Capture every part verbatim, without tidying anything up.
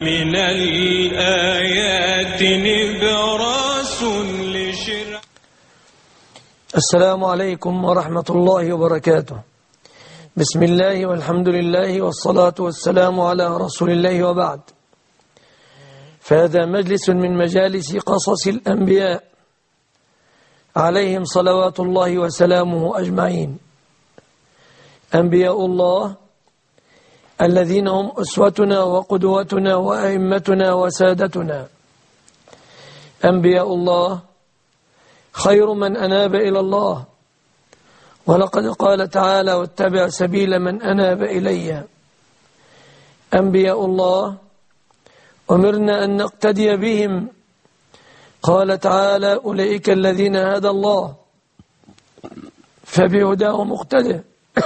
من الآيات نبراس لشرع. السلام عليكم ورحمة الله وبركاته. بسم الله والحمد لله والصلاة والسلام على رسول الله وبعد. فهذا مجلس من مجالس قصص الأنبياء عليهم صلوات الله وسلامه أجمعين. أنبياء الله الذين هم أسوتنا وقدوتنا وأئمتنا وسادتنا. أنبياء الله خير من أناب إلى الله، ولقد قال تعالى: واتبع سبيل من أناب إلي. أنبياء الله أمرنا أن نقتدي بهم، قال تعالى: أولئك الذين هدى الله فبهداه مقتدى.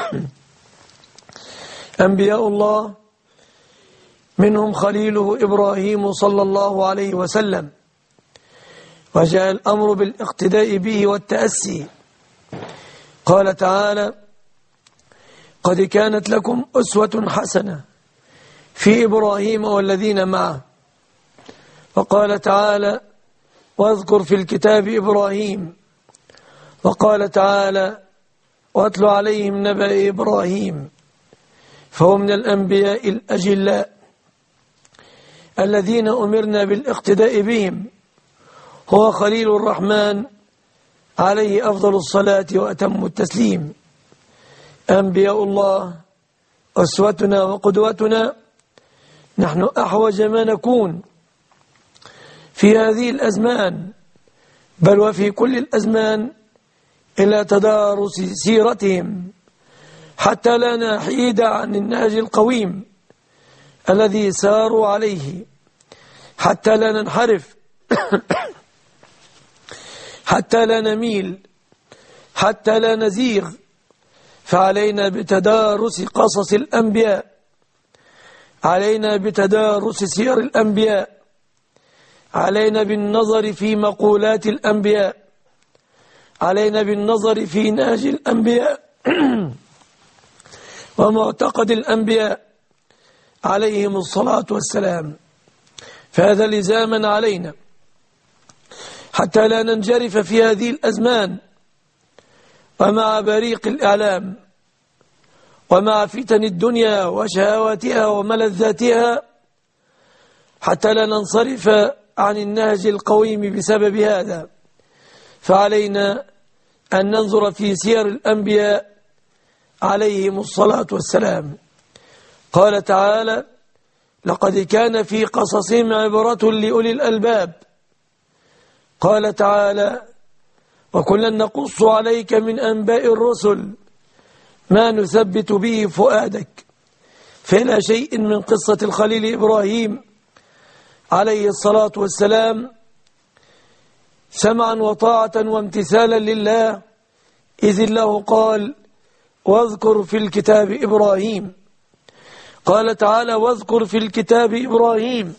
أنبياء الله منهم خليله إبراهيم صلى الله عليه وسلم، وجاء الأمر بالاقتداء به والتأسي. قال تعالى: قد كانت لكم أسوة حسنة في إبراهيم والذين معه. وقال تعالى: واذكر في الكتاب إبراهيم. وقال تعالى: واتل عليهم نبأ إبراهيم. فهو من الأنبياء الأجلاء الذين أمرنا بالاقتداء بهم. هو خليل الرحمن عليه أفضل الصلاة وأتم التسليم. أنبياء الله أسوتنا وقدوتنا. نحن أحوج ما نكون في هذه الأزمان، بل وفي كل الأزمان، إلى تدارس سيرتهم حتى لا نحيد عن النهج القويم الذي ساروا عليه، حتى لا ننحرف، حتى لا نميل، حتى لا نزيغ. فعلينا بتدارس قصص الأنبياء، علينا بتدارس سير الأنبياء، علينا بالنظر في مقولات الأنبياء، علينا بالنظر في نهج الأنبياء ومعتقد الأنبياء عليهم الصلاة والسلام. فهذا لزاما علينا حتى لا ننجرف في هذه الأزمان، ومع بريق الإعلام، ومع فتن الدنيا وشهواتها وملذاتها، حتى لا ننصرف عن النهج القويم بسبب هذا. فعلينا أن ننظر في سير الأنبياء عليهم الصلاة والسلام. قال تعالى: لقد كان في قصصهم عبرة لأولي الألباب. قال تعالى: وكلا نقص عليك من أنباء الرسل ما نثبت به فؤادك. فإلى شيء من قصة الخليل إبراهيم عليه الصلاة والسلام سمعا وطاعة وامتثالا لله، إذ الله قال: واذكر في الكتاب إبراهيم. قال تعالى: واذكر في الكتاب إبراهيم،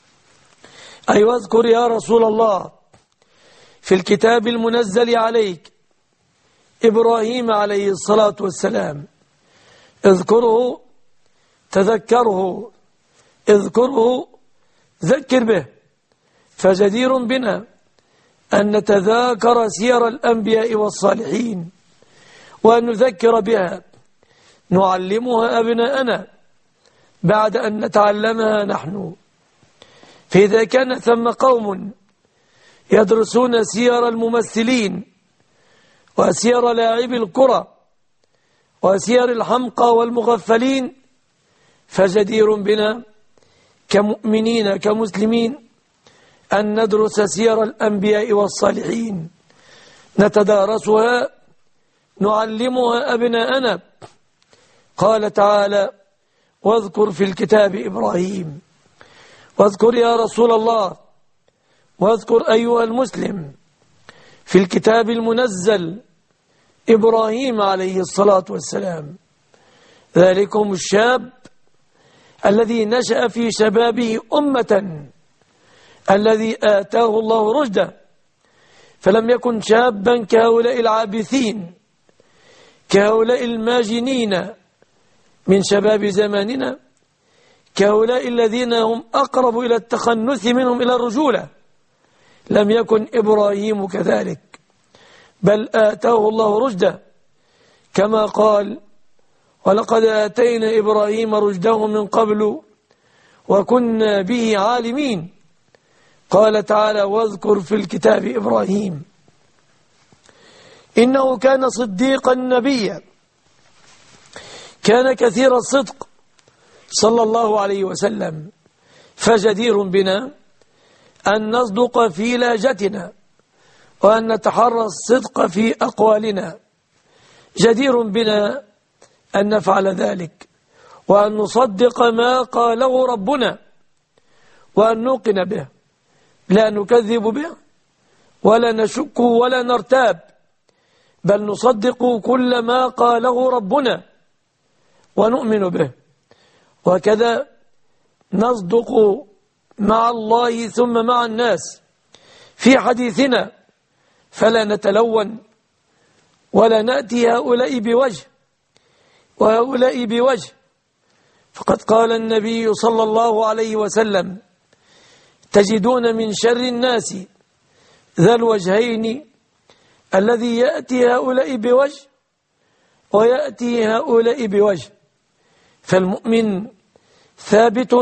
أي واذكر يا رسول الله في الكتاب المنزل عليك إبراهيم عليه الصلاة والسلام. اذكره، تذكره، اذكره، ذكر به. فجدير بنا أن نتذاكر سير الأنبياء والصالحين وأن نذكر بها، نعلمها أبناءنا بعد أن نتعلمها نحن. فإذا كان ثم قوم يدرسون سير الممثلين وسير لاعبي الكرة وسير الحمقى والمغفلين، فجدير بنا كمؤمنين كمسلمين أن ندرس سير الأنبياء والصالحين، نتدارسها، نعلمها أبناءنا. قال تعالى: واذكر في الكتاب إبراهيم. واذكر يا رسول الله، واذكر أيها المسلم في الكتاب المنزل إبراهيم عليه الصلاة والسلام. ذلكم الشاب الذي نشأ في شبابه أمة، الذي آتاه الله رشده، فلم يكن شابا كهؤلاء العابثين، كهؤلاء الماجنين من شباب زماننا، كهؤلاء الذين هم أقرب إلى التخنث منهم إلى الرجولة. لم يكن إبراهيم كذلك، بل آتاه الله رشده كما قال: ولقد آتينا إبراهيم رشده من قبل وكنا به عالمين. قال تعالى: واذكر في الكتاب إبراهيم إنه كان صديقا نبيا، كان كثير الصدق صلى الله عليه وسلم. فجدير بنا أن نصدق في لاجتنا وأن نتحرى الصدق في أقوالنا. جدير بنا أن نفعل ذلك وأن نصدق ما قاله ربنا وأن نوقن به، لا نكذب به ولا نشك ولا نرتاب، بل نصدق كل ما قاله ربنا ونؤمن به. وكذا نصدق مع الله ثم مع الناس في حديثنا، فلا نتلون ولا نأتي هؤلاء بوجه وهؤلاء بوجه. فقد قال النبي صلى الله عليه وسلم: تجدون من شر الناس ذا الوجهين الذي يأتي هؤلاء بوجه ويأتي هؤلاء بوجه. فالمؤمن ثابت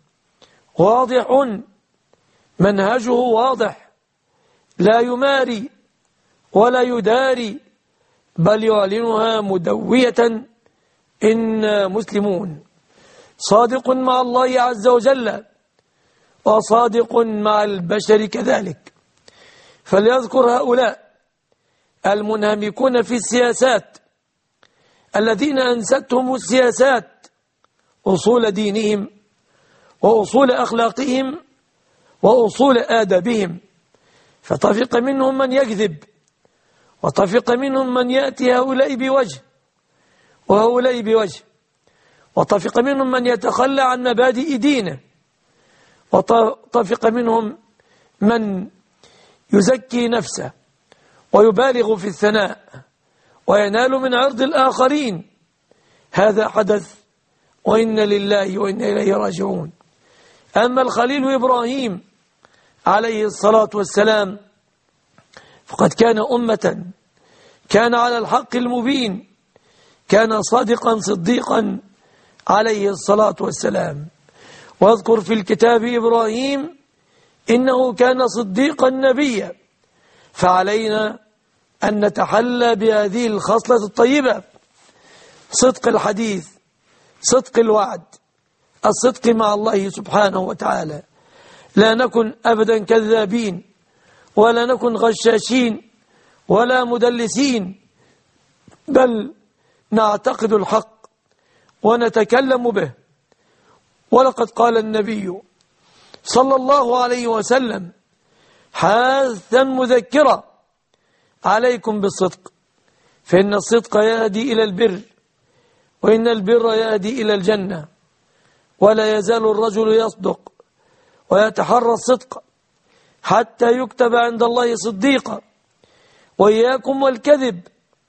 واضح، منهجه واضح، لا يماري ولا يداري، بل يعلنها مدوية: إنا مسلمون. صادق مع الله عز وجل وصادق مع البشر كذلك. فليذكر هؤلاء المنهمكون في السياسات الذين أنستهم السياسات أصول دينهم وأصول أخلاقهم وأصول آدابهم، فطفق منهم من يكذب، وطفق منهم من يأتي هؤلاء بوجه وهؤلاء بوجه، وطفق منهم من يتخلى عن مبادئ دينه، وطفق منهم من يزكي نفسه ويبالغ في الثناء وينال من عرض الآخرين. هذا حدث، وإنا لله وإنا إليه راجعون. أما الخليل إبراهيم عليه الصلاة والسلام فقد كان أمة، كان على الحق المبين، كان صادقا صديقا عليه الصلاة والسلام. واذكر في الكتاب إبراهيم إنه كان صديقا نبيا. فعلينا أن نتحلى بهذه الخصلة الطيبة: صدق الحديث، صدق الوعد، الصدق مع الله سبحانه وتعالى. لا نكن أبدا كذابين، ولا نكن غشاشين ولا مدلسين، بل نعتقد الحق ونتكلم به. ولقد قال النبي صلى الله عليه وسلم حاثا مذكرا: عليكم بالصدق، فإن الصدق يهدي إلى البر، وإن البر يهدي إلى الجنة، ولا يزال الرجل يصدق ويتحرى الصدق حتى يكتب عند الله صديقا. وإياكم والكذب،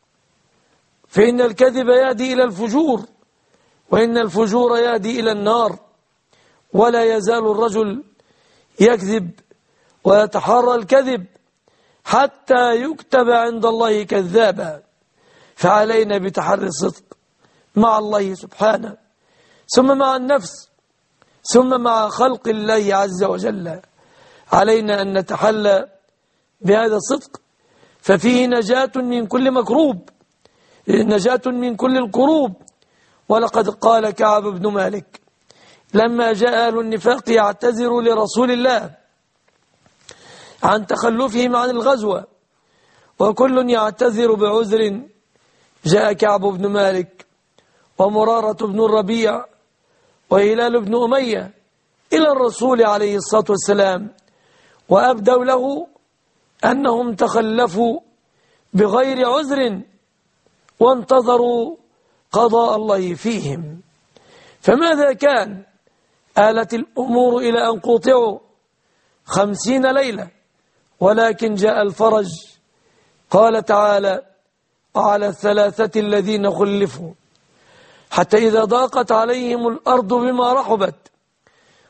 فإن الكذب يهدي إلى الفجور، وإن الفجور يهدي إلى النار. ولا يزال الرجل يكذب ويتحرى الكذب حتى يكتب عند الله كذابا. فعلينا بتحري الصدق مع الله سبحانه، ثم مع النفس، ثم مع خلق الله عز وجل. علينا أن نتحلى بهذا الصدق، ففيه نجاة من كل مكروب، نجاة من كل الكروب. ولقد قال كعب بن مالك لما جاء أهل النفاق يعتذر لرسول الله عن تخلفهم عن الغزوة وكل يعتذر بعذر، جاء كعب بن مالك ومرارة بن الربيع وهلال بن أمية إلى الرسول عليه الصلاة والسلام، وأبدوا له أنهم تخلفوا بغير عذر وانتظروا قضاء الله فيهم. فماذا كان؟ آلت الأمور إلى أن قطعوا خمسين ليلة، ولكن جاء الفرج. قال تعالى: على الثلاثة الذين خلفوا حتى إذا ضاقت عليهم الأرض بما رحبت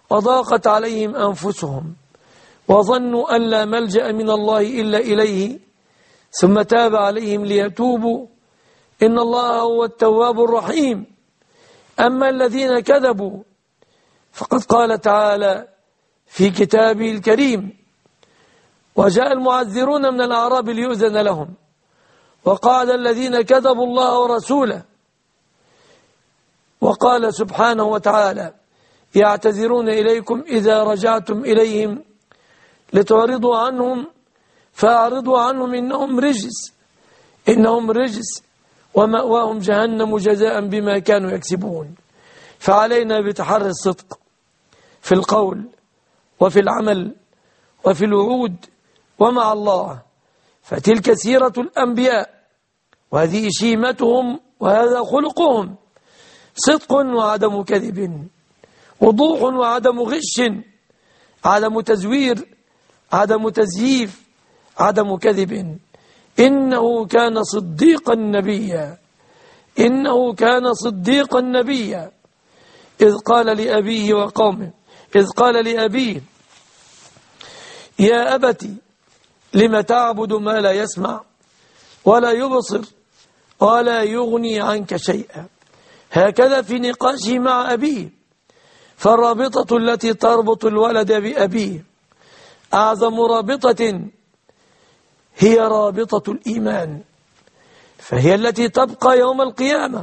وضاقت عليهم أنفسهم وظنوا أن لا ملجأ من الله إلا إليه ثم تاب عليهم ليتوبوا إن الله هو التواب الرحيم. أما الذين كذبوا فقد قال تعالى في كتابه الكريم: وجاء المعذرون من الأعراب ليؤذن لهم وقال الذين كذبوا الله ورسوله. وقال سبحانه وتعالى: يعتذرون إليكم إذا رجعتم إليهم لتعرضوا عنهم فأعرضوا عنهم إنهم رجس إنهم رجس ومأواهم جهنم جزاء بما كانوا يكسبون. فعلينا بتحري الصدق في القول وفي العمل وفي الوعود ومع الله، فتلك سيرة الأنبياء وهذه شيمتهم وهذا خلقهم: صدق وعدم كذب، وضوح وعدم غش، عدم تزوير، عدم تزييف، عدم كذب. إنه كان صديقا نبيا إنه كان صديقا نبيا إذ قال لأبيه وقومه إذ قال لأبيه: يا أبت لم تعبد ما لا يسمع ولا يبصر ولا يغني عنك شيئا. هكذا في نقاشه مع أبيه، فالرابطة التي تربط الولد بأبيه أعظم رابطة هي رابطة الإيمان، فهي التي تبقى يوم القيامة.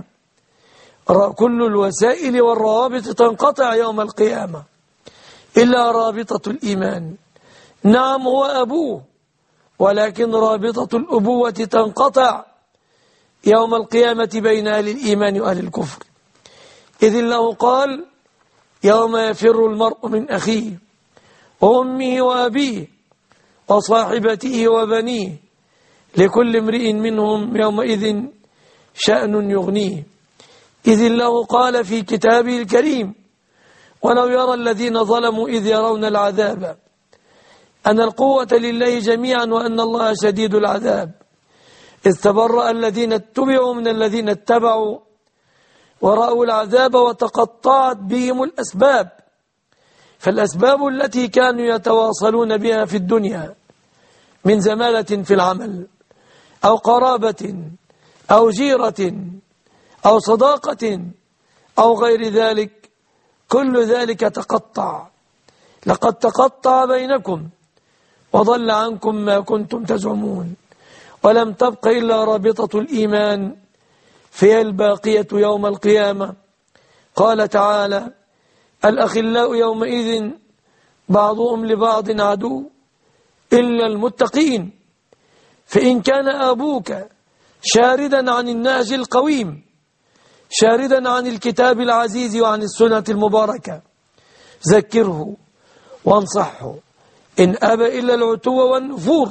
كل الوسائل والروابط تنقطع يوم القيامة إلا رابطة الإيمان. نعم هو أبوه، ولكن رابطة الأبوة تنقطع يوم القيامة بين أهل الإيمان وأهل الكفر. إذ الله قال: يوم يفر المرء من أخيه وأمه وأبيه وصاحبته وبنيه لكل امرئ منهم يومئذ شأن يغنيه. إذ الله قال في كتابه الكريم: ولو يرى الذين ظلموا إذ يرون العذاب أن القوة لله جميعا وأن الله شديد العذاب إذ تبرأ الذين اتبعوا من الذين اتبعوا ورأوا العذاب وتقطعت بهم الأسباب. فالأسباب التي كانوا يتواصلون بها في الدنيا من زمالة في العمل أو قرابة أو جيرة أو صداقة أو غير ذلك، كل ذلك تقطع. لقد تقطع بينكم وضل عنكم ما كنتم تزعمون، ولم تبق إلا رابطة الإيمان فهي الباقية يوم القيامة. قال تعالى: الأخلاء يومئذ بعضهم لبعض عدو إلا المتقين. فإن كان أبوك شاردا عن النهج القويم، شاردا عن الكتاب العزيز وعن السنة المباركة، ذكره وانصحه. إن أبى إلا العتو والنفور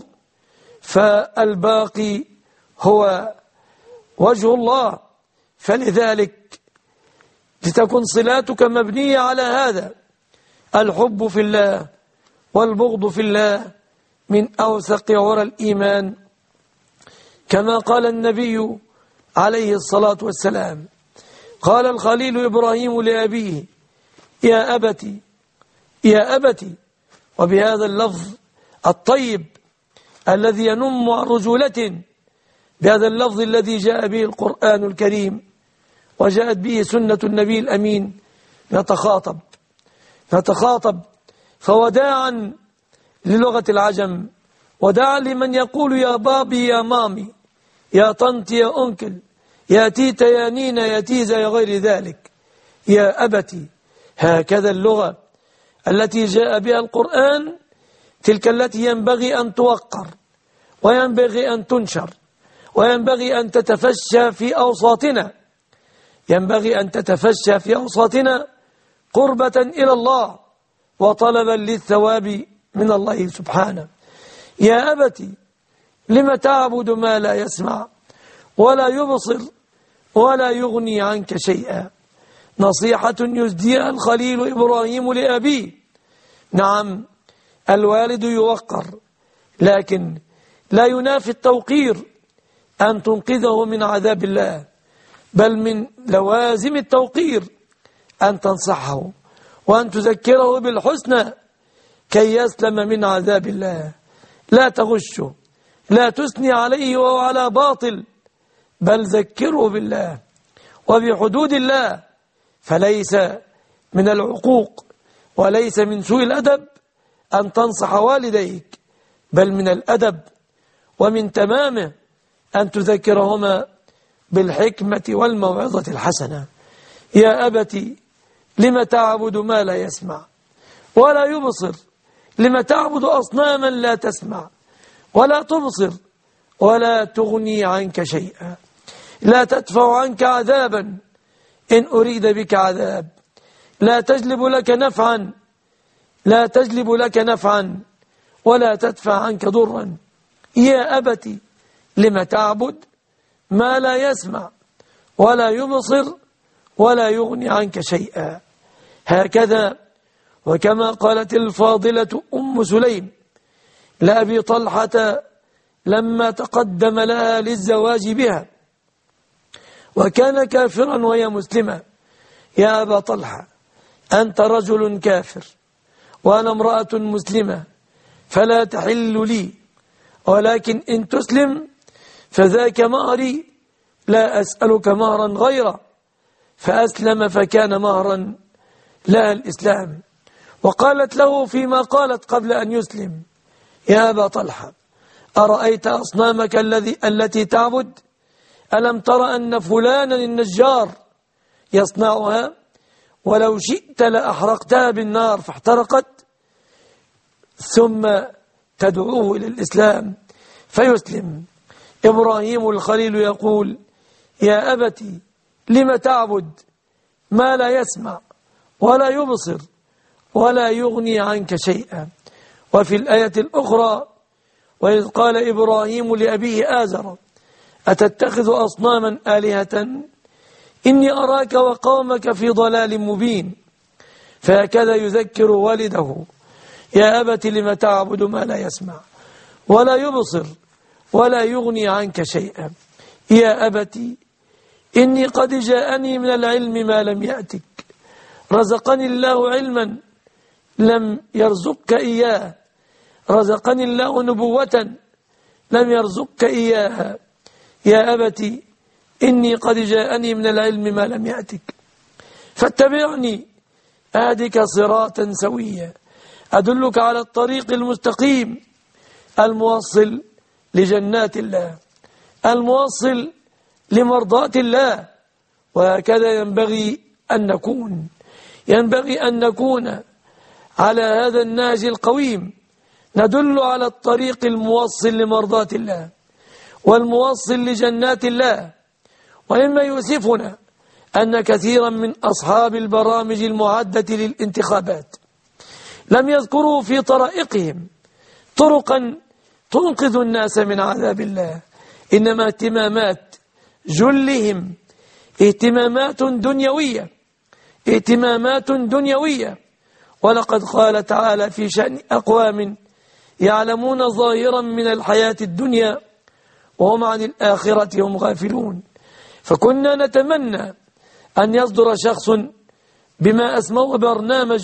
فالباقي هو وجه الله. فلذلك لتكن صلاتك مبنية على هذا: الحب في الله والبغض في الله من أوثق عرى الإيمان، كما قال النبي عليه الصلاة والسلام. قال الخليل إبراهيم لأبيه: يا أبتي يا أبتي، وبهذا اللفظ الطيب الذي ينم عن رجولة، بهذا اللفظ الذي جاء به القرآن الكريم وجاءت به سنة النبي الأمين، نتخاطب نتخاطب فوداعا للغة العجم، وداعا لمن يقول يا بابي يا مامي يا طنط يا أنكل يا تيتا يا نينا يا تيزا يا غير ذلك. يا أبتي، هكذا اللغة التي جاء بها القرآن، تلك التي ينبغي أن توقر وينبغي أن تنشر وينبغي أن تتفشى في أوساطنا، ينبغي أن تتفشى في أوساطنا قربة إلى الله وطلبا للثواب من الله سبحانه. يا أبتي لم تعبد ما لا يسمع ولا يبصر ولا يغني عنك شيئا. نصيحة يزديها الخليل إبراهيم لأبيه. نعم الوالد يوقر، لكن لا ينافي التوقير أن تنقذه من عذاب الله، بل من لوازم التوقير أن تنصحه وأن تذكره بالحسنى كي يسلم من عذاب الله. لا تغشه، لا تثني عليه وهو على باطل، بل ذكره بالله وبحدود الله. فليس من العقوق وليس من سوء الأدب أن تنصح والديك، بل من الأدب ومن تمامه أن تذكرهما بالحكمة والموعظة الحسنة. يا أبتي لم تعبد ما لا يسمع ولا يبصر، لم تعبد أصناما لا تسمع ولا تبصر ولا تغني عنك شيئا، لا تدفع عنك عذابا إن أريد بك عذاب، لا تجلب لك نفعا لا تجلب لك نفعا ولا تدفع عنك ضرا. يا أبتي لم تعبد ما لا يسمع ولا يبصر ولا يغني عنك شيئا. هكذا وكما قالت الفاضلة أم سليم لأبي طلحة لما تقدم لها للزواج بها وكان كافرا وهي مسلمة: يا أبا طلحة أنت رجل كافر وأنا امرأة مسلمة فلا تحل لي، ولكن إن تسلم فذاك مهري لا أسألك مهرا غيره. فأسلم فكان مهرا لها الإسلام. وقالت له فيما قالت قبل أن يسلم: يا أبا طلحة أرأيت أصنامك الذي التي تعبد؟ ألم تر أن فلانا النجار يصنعها ولو شئت لأحرقتها بالنار فاحترقت؟ ثم تدعوه إلى الإسلام فيسلم. إبراهيم الخليل يقول: يا أبتي لم تعبد ما لا يسمع ولا يبصر ولا يغني عنك شيئا. وفي الآية الأخرى: وإذ قال إبراهيم لأبيه آزر أتتخذ أصناما آلهة إني أراك وقومك في ضلال مبين. فهكذا يذكر والده: يا أبت لم تعبد ما لا يسمع ولا يبصر ولا يغني عنك شيئا. يا أبت إني قد جاءني من العلم ما لم يأتك، رزقني الله علما لم يرزقك إياه، رزقني الله نبوة لم يرزقك إياها. يا أبت إني قد جاءني من العلم ما لم يأتك فاتبعني أهدك صراطا سويا، أدلك على الطريق المستقيم الموصل لجنات الله، الموصل لمرضاة الله. وهكذا ينبغي أن نكون ينبغي أن نكون على هذا النهج القويم، ندل على الطريق الموصل لمرضاة الله والموصل لجنات الله. ومما يؤسفنا أن كثيرا من أصحاب البرامج المعدة للانتخابات لم يذكروا في طرائقهم طرقا تنقذ الناس من عذاب الله، إنما اهتمامات جلهم اهتمامات دنيوية اهتمامات دنيوية. ولقد قال تعالى في شأن أقوام يعلمون ظاهرا من الحياة الدنيا وهم عن الآخرة هم غافلون. فكنا نتمنى أن يصدر شخص بما أسموه برنامج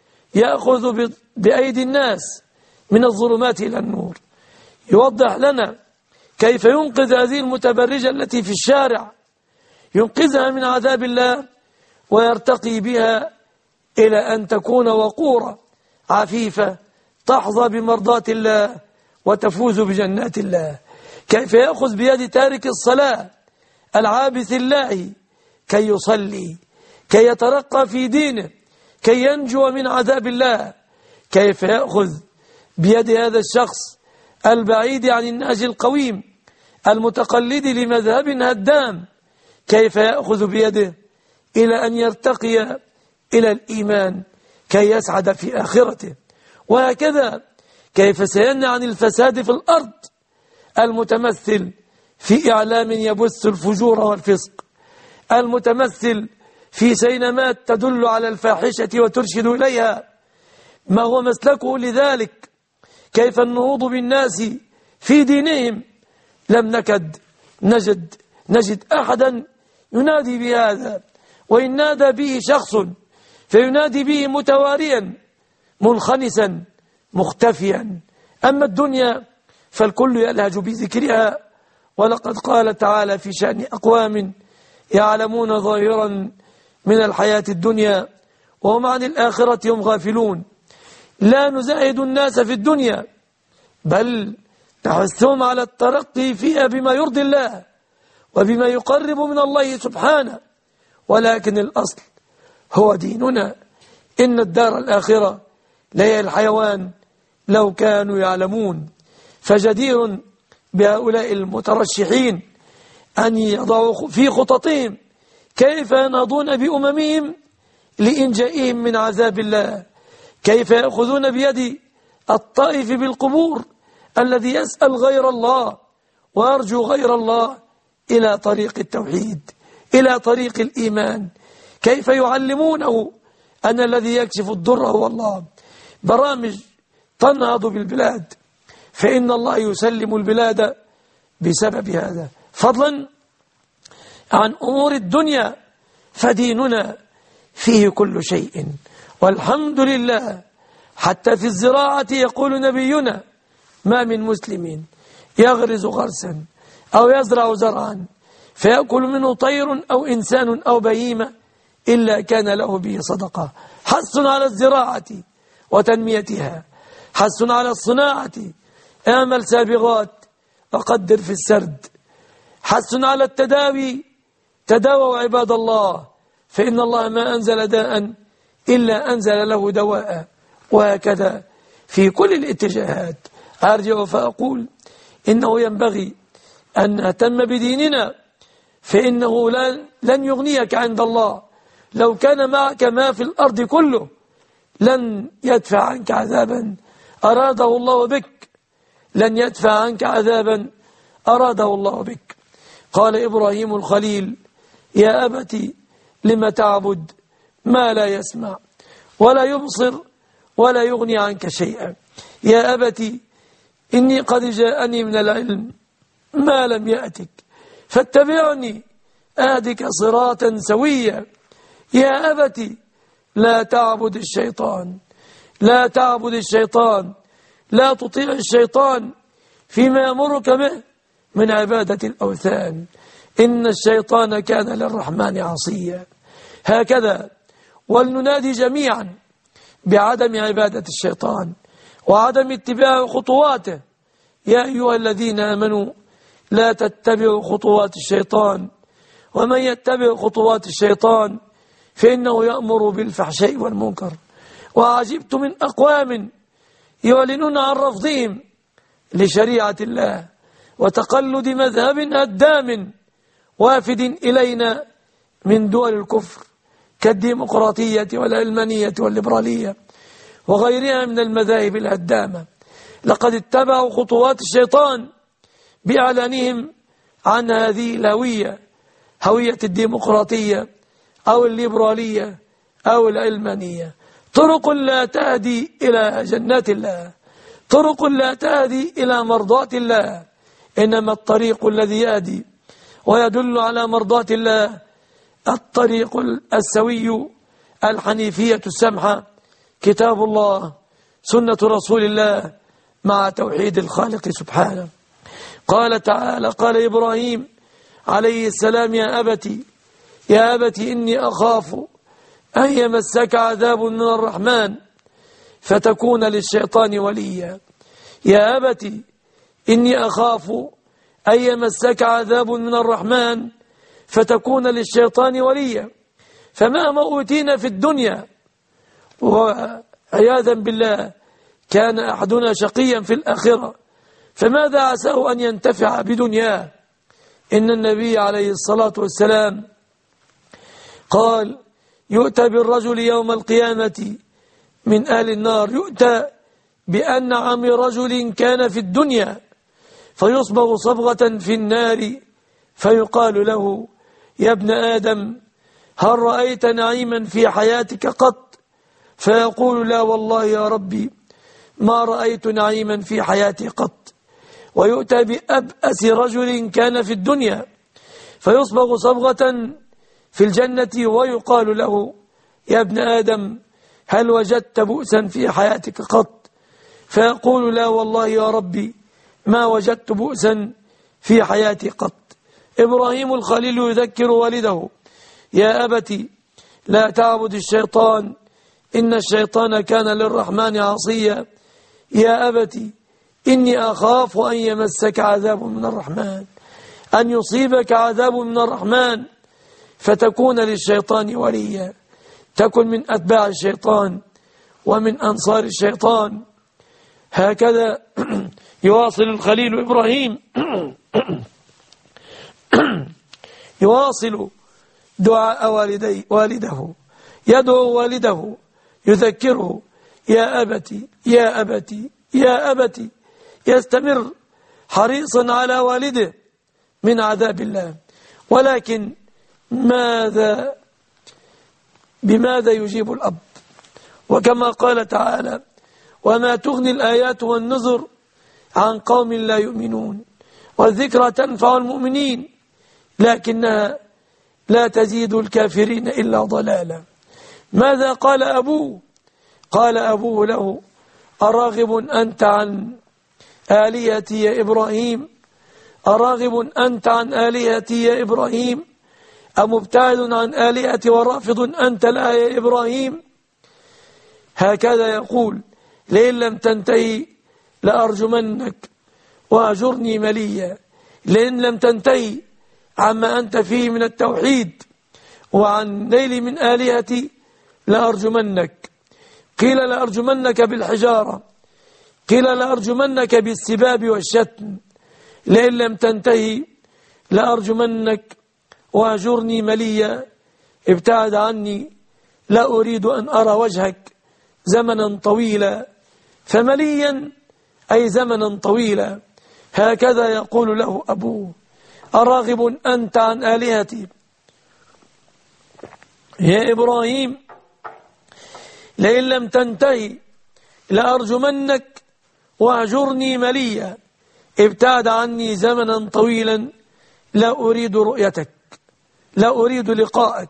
يأخذ بأيدي الناس من الظلمات إلى النور، يوضح لنا كيف ينقذ هذه المتبرجة التي في الشارع، ينقذها من عذاب الله ويرتقي بها إلى أن تكون وقورة عفيفة تحظى بمرضاة الله وتفوز بجنات الله. كيف يأخذ بيد تارك الصلاة العابث الله كي يصلي، كي يترقى في دينه، كي ينجو من عذاب الله. كيف يأخذ بيد هذا الشخص البعيد عن النهج القويم المتقلد لمذهب هدام، كيف يأخذ بيده إلى أن يرتقي إلى الإيمان كي يسعد في آخرته. وهكذا كيف سينهى عن الفساد في الأرض المتمثل في إعلام يبث الفجور والفسق، المتمثل في سينمات تدل على الفاحشة وترشد إليها ما هو مسلكه لذلك. كيف النهوض بالناس في دينهم لم نكد نجد نجد أحدا ينادي بهذا، وإن نادى به شخص فينادي به متواريا منخنسا مختفيا. أما الدنيا فالكل يلهج بذكرها، ولقد قال تعالى في شأن أقوام يعلمون ظاهرا من الحياة الدنيا وهم عن الآخرة هم غافلون. لا نزاهد الناس في الدنيا بل نحثهم على الترقي فيها بما يرضي الله وبما يقرب من الله سبحانه، ولكن الأصل هو ديننا. إن الدار الآخرة لهي الحيوان لو كانوا يعلمون. فجدير بهؤلاء المترشحين أن يضعوا في خططهم كيف ينهضون بأممهم لإنجائهم من عذاب الله، كيف يأخذون بيد الطائف بالقبور الذي يسأل غير الله ويرجو غير الله إلى طريق التوحيد، إلى طريق الإيمان، كيف يعلمونه أن الذي يكشف الضر هو الله. برامج تنهض بالبلاد، فإن الله يسلم البلاد بسبب هذا، فضلا عن أمور الدنيا فديننا فيه كل شيء والحمد لله. حتى في الزراعة يقول نبينا: ما من مسلم يغرز غرسا أو يزرع زرعا فيأكل منه طير أو إنسان أو بهيمة إلا كان له به صدقة. حث على الزراعة وتنميتها، حث على الصناعة، اعمل سابغات وقدر في السرد، حث على التداوي، تداووا عباد الله فإن الله ما أنزل داء إلا أنزل له دواء. وهكذا في كل الاتجاهات. أرجع فأقول إنه ينبغي أن نهتم بديننا، فإنه لن يغنيك عند الله. لو كان معك ما في الأرض كله لن يدفع عنك عذابا أراده الله بك، لن يدفع عنك عذابا أراده الله بك. قال إبراهيم الخليل: يا أبت لم تعبد ما لا يسمع ولا يبصر ولا يغني عنك شيئا. يا أبت إني قد جاءني من العلم ما لم يأتك فاتبعني أهدك صراطا سويا. يا أبت لا تعبد الشيطان، لا تعبد الشيطان، لا تطيع الشيطان فيما يأمرك به من عبادة الأوثان، إن الشيطان كان للرحمن عصيا. هكذا ولننادي جميعا بعدم عبادة الشيطان وعدم اتباع خطواته. يا أيها الذين آمنوا لا تتبعوا خطوات الشيطان ومن يتبع خطوات الشيطان فإنه يأمر بالفحشاء والمنكر. وعجبت من أقوام يعلنون عن رفضهم لشريعة الله وتقلد مذهب هدام وافد إلينا من دول الكفر كالديمقراطية والعلمانية والليبرالية وغيرها من المذاهب الهدامة. لقد اتبعوا خطوات الشيطان بإعلانهم عن هذه الهوية، هوية الديمقراطية أو الليبرالية أو العلمانية. طرق لا تهدي إلى جنات الله، طرق لا تهدي إلى مرضات الله، إنما الطريق الذي يهدي ويدل على مرضات الله الطريق السوي الحنيفية السمحة، كتاب الله سنة رسول الله مع توحيد الخالق سبحانه. قال تعالى: قال إبراهيم عليه السلام: يا أبتي يا أبتي إني أخاف أن يمسك عذاب من الرحمن فتكون للشيطان وليا. يا أبتي إني أخاف أن يمسك عذاب من الرحمن فتكون للشيطان وليا. فمهما أوتينا في الدنيا وعياذا بالله كان أحدنا شقيا في الآخرة، فماذا عساه أن ينتفع بدنياه؟ إن النبي عليه الصلاة والسلام قال: يؤتى بالرجل يوم القيامة من أهل النار يؤتى بأنعم رجل كان في الدنيا فيصبغ صبغة في النار فيقال له: يا ابن آدم هل رأيت نعيما في حياتك قط؟ فيقول: لا والله يا ربي ما رأيت نعيما في حياتي قط. ويؤتى بأبأس رجل كان في الدنيا فيصبغ صبغة في الجنة ويقال له: يا ابن آدم هل وجدت بؤسا في حياتك قط؟ فيقول لا والله يا ربي ما وجدت بؤسا في حياتي قط. إبراهيم الخليل يذكر والده يا أبت لا تعبد الشيطان إن الشيطان كان للرحمن عصيا. يا أبت إني أخاف أن يمسك عذاب من الرحمن، أن يصيبك عذاب من الرحمن فتكون للشيطان وليا، تكن من أتباع الشيطان ومن أنصار الشيطان. هكذا يواصل الخليل إبراهيم يواصل دعاء والدي والده، يدعو والده يذكره يا أبتي يا أبتي يا أبتي، يستمر حريصا على والده من عذاب الله. ولكن ماذا بماذا يجيب الأب؟ وكما قال تعالى وما تغني الآيات والنذر عن قوم لا يؤمنون والذكرى تنفع المؤمنين لكنها لا تزيد الكافرين إلا ضلالا. ماذا قال أبوه؟ قال أبوه له أراغب أنت عن آلهتي يا إبراهيم؟ أراغب أنت عن آلهتي يا إبراهيم؟ أمبتعد عن آلهتي ورافض أنت لها يا إبراهيم؟ هكذا يقول لئن لم تنتهي لأرجمنك وأجرني مليا. لئن لم تنتهي عما أنت فيه من التوحيد وعن نيل من آلهتي لأرجمنك. قيل لأرجمنك بالحجارة، قيل لأرجمنك بالسباب والشتم. لئن لم تنتهي لأرجمنك وأجرني مليا. ابتعد عني لا أريد أن أرى وجهك زمنا طويلا. فمليا أي زمنا طويلا. هكذا يقول له أبوه أراغب أنت عن آلهتي يا إبراهيم؟ لئن لم تنتهي لأرجمنك وأهجرني مليا. ابتعد عني زمنا طويلا لا أريد رؤيتك، لا أريد لقاءك.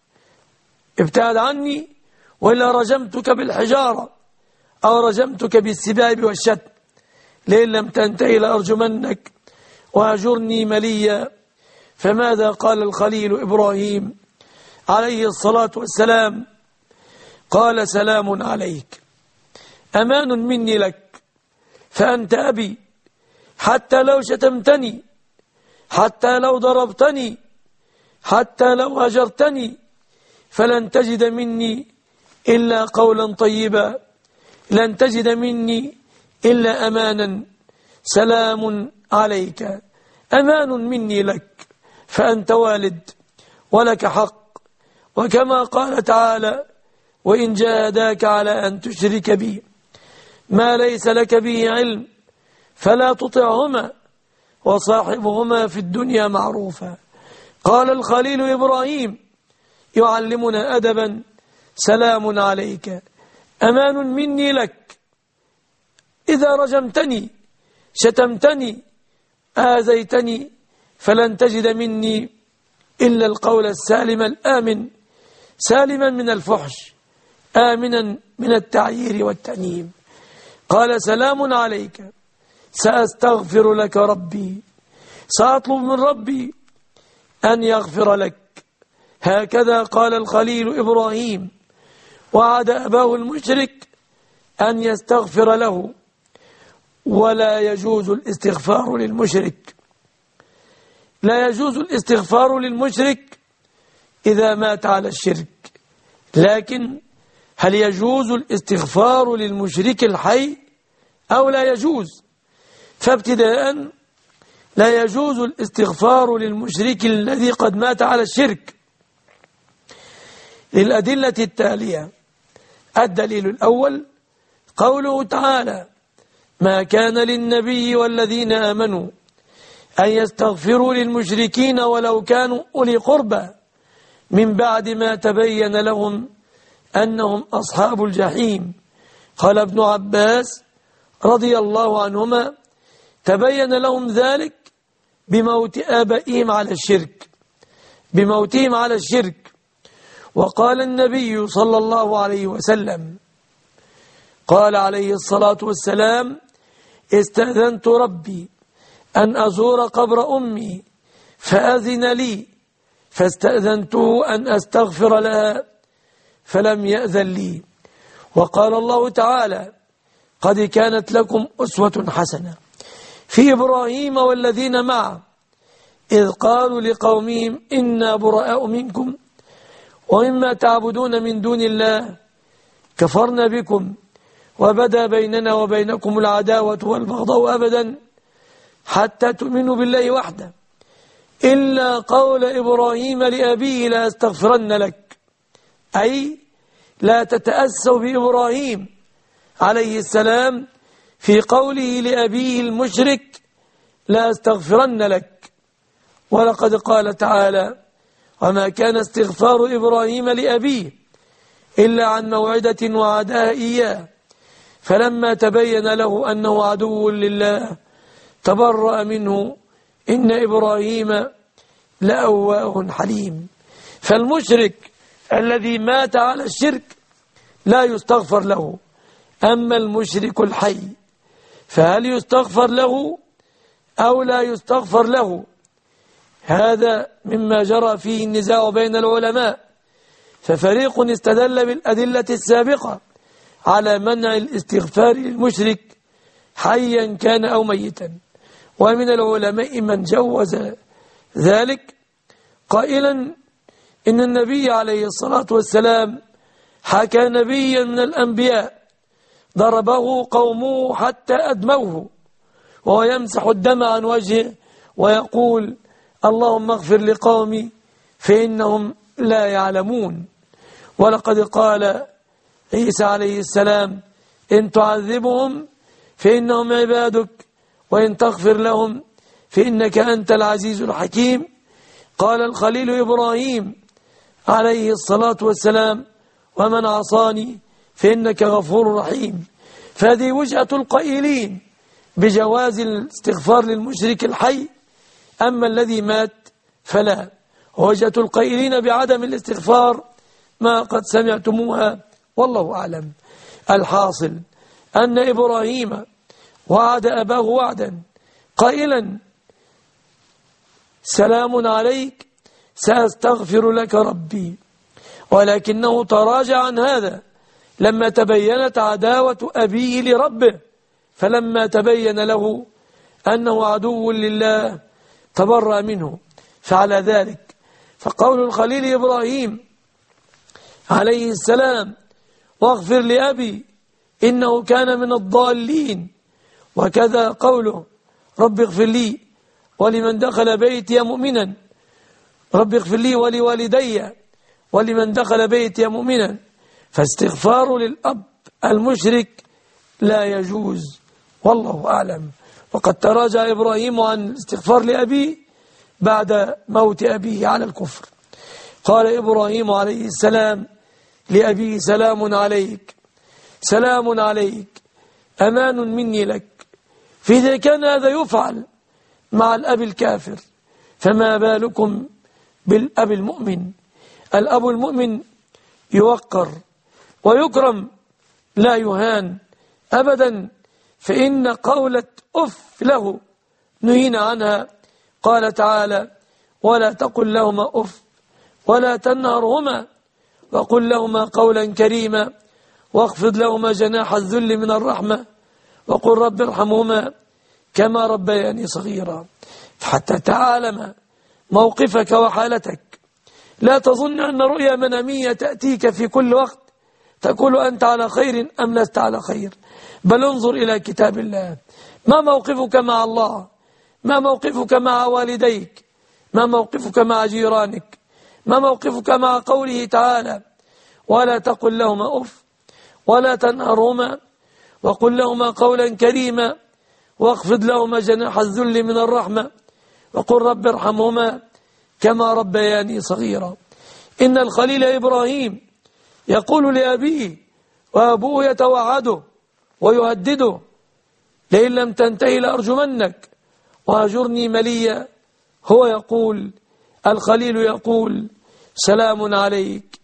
ابتعد عني وإلا رجمتك بالحجارة أو رجمتك بالسباب والشتم. لئن لم تنتهي لأرجمنك وأهجرني مليا. فماذا قال الخليل إبراهيم عليه الصلاة والسلام؟ قال سلام عليك، أمان مني لك، فأنت أبي، حتى لو شتمتني، حتى لو ضربتني، حتى لو هجرتني، فلن تجد مني إلا قولا طيبا، لن تجد مني إلا أمانا. سلام عليك، أمان مني لك، فأنت والد ولك حق. وكما قال تعالى وإن جاهداك على أن تشرك بي ما ليس لك به علم فلا تطعهما وصاحبهما في الدنيا معروفا. قال الخليل إبراهيم يعلمنا أدبا سلام عليك، أمان مني لك. إذا رجمتني، شتمتني، آذيتني، فلن تجد مني إلا القول السالم الآمن، سالما من الفحش، آمنا من التعيير والتأنيب. قال سلام عليك، سأستغفر لك ربي، سأطلب من ربي أن يغفر لك. هكذا قال الخليل إبراهيم، وعد أباه المشرك أن يستغفر له، ولا يجوز الاستغفار للمشرك. لا يجوز الاستغفار للمشرك إذا مات على الشرك، لكن هل يجوز الاستغفار للمشرك الحي أو لا يجوز؟ فابتداء لا يجوز الاستغفار للمشرك الذي قد مات على الشرك للأدلة التالية. الدليل الأول قوله تعالى ما كان للنبي والذين آمنوا أن يستغفروا للمشركين ولو كانوا أولي قربى من بعد ما تبين لهم أنهم أصحاب الجحيم. قال ابن عباس رضي الله عنهما تبين لهم ذلك بموت آبائهم على الشرك، بموتهم على الشرك. وقال النبي صلى الله عليه وسلم، قال عليه الصلاة والسلام: استأذنت ربي أن أزور قبر أمي فأذن لي، فاستأذنته أن أستغفر لها فلم يأذن لي. وقال الله تعالى: قد كانت لكم أسوة حسنة في إبراهيم والذين معه إذ قالوا لقومهم إنا براء منكم ومما تعبدون من دون الله كفرنا بكم وبدا بيننا وبينكم العداوة والبغضاء أبدا حتى تؤمنوا بالله وحده إلا قول إبراهيم لأبيه لا أستغفرن لك، أي لا تتأسوا بإبراهيم عليه السلام في قوله لأبيه المشرك لا أستغفرن لك. ولقد قال تعالى: وما كان استغفار إبراهيم لأبيه إلا عن موعدة وعدها إياه فلما تبين له أنه عدو لله تبرأ منه إن إبراهيم لأواه حليم. فالمشرك الذي مات على الشرك لا يستغفر له، أما المشرك الحي فهل يستغفر له أو لا يستغفر له؟ هذا مما جرى فيه النزاع بين العلماء، ففريق استدل بالأدلة السابقة على منع الاستغفار للمشرك حيا كان أو ميتا، ومن العلماء من جوز ذلك قائلا إن النبي عليه الصلاة والسلام حكى نبيا من الأنبياء ضربه قومه حتى أدموه وهو يمسح الدم عن وجهه ويقول: اللهم اغفر لقومي فإنهم لا يعلمون. ولقد قال عيسى عليه السلام: إن تعذبهم فإنهم عبادك وإن تغفر لهم فإنك أنت العزيز الحكيم. قال الخليل إبراهيم عليه الصلاة والسلام: ومن عصاني فإنك غفور رحيم. فهذه وجهة القائلين بجواز الاستغفار للمشرك الحي، أما الذي مات فلا. ووجهة القائلين بعدم الاستغفار ما قد سمعتموها والله أعلم. الحاصل أن إبراهيم وعد أباه وعدا قائلا: سلام عليك سأستغفر لك ربي، ولكنه تراجع عن هذا لما تبينت عداوة أبيه لربه، فلما تبين له أنه عدو لله تبرأ منه. فعلى ذلك فقول الخليل إبراهيم عليه السلام: واغفر لأبي إنه كان من الضالين، وكذا قوله: رب اغفر لي ولمن دخل بيتي مؤمنا، رب اغفر لي ولوالدي ولمن دخل بيتي مؤمنا. فاستغفار للأب المشرك لا يجوز والله أعلم. وقد تراجع إبراهيم عن الاستغفار لأبيه بعد موت أبيه على الكفر. قال إبراهيم عليه السلام لأبيه: سلام عليك سلام عليك أمان مني لك. فإذا كان هذا يفعل مع الأب الكافر فما بالكم بالأب المؤمن؟ الأب المؤمن يوقر ويكرم لا يهان أبدا، فإن قولة أف له نهينا عنها. قال تعالى: ولا تقل لهما أف ولا تنهرهما وقل لهما قولا كريما واخفض لهما جناح الذل من الرحمة وقل رب ارحمهما كما ربياني صغيرا. حتى تعالم موقفك وحالتك، لا تظن أن رؤيا منامية تأتيك في كل وقت تقول أنت على خير أم لست على خير، بل انظر إلى كتاب الله. ما موقفك مع الله؟ ما موقفك مع والديك؟ ما موقفك مع جيرانك؟ ما موقفك مع قوله تعالى: ولا تقل لهما أف ولا تنهرهما وقل لهما قولا كريما واخفض لهما جناح الذل من الرحمة وقل رب ارحمهما كما ربياني صغيرا. إن الخليل إبراهيم يقول لأبيه وأبوه يتوعده ويهدده: لئن لم تنتهي لأرجمنك وهجرني مليا. هو يقول، الخليل يقول: سلام عليك